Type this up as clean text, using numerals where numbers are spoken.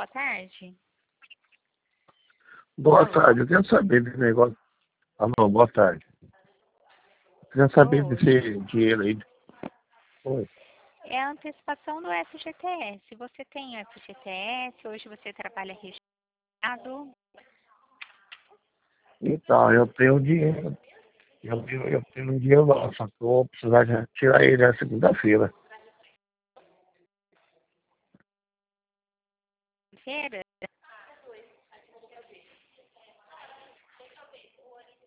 boa tarde. Boa Alô? tarde, eu quero saber desse negócio. Alô, boa tarde. Eu quero saber Oi. desse dinheiro aí. Oi. É a antecipação do FGTS. Você tem FGTS? Hoje você trabalha registrado? Então, eu tenho dinheiro. Eu tenho um dinheiro lá, só que eu vou precisar tirar ele na segunda-feira. Feira?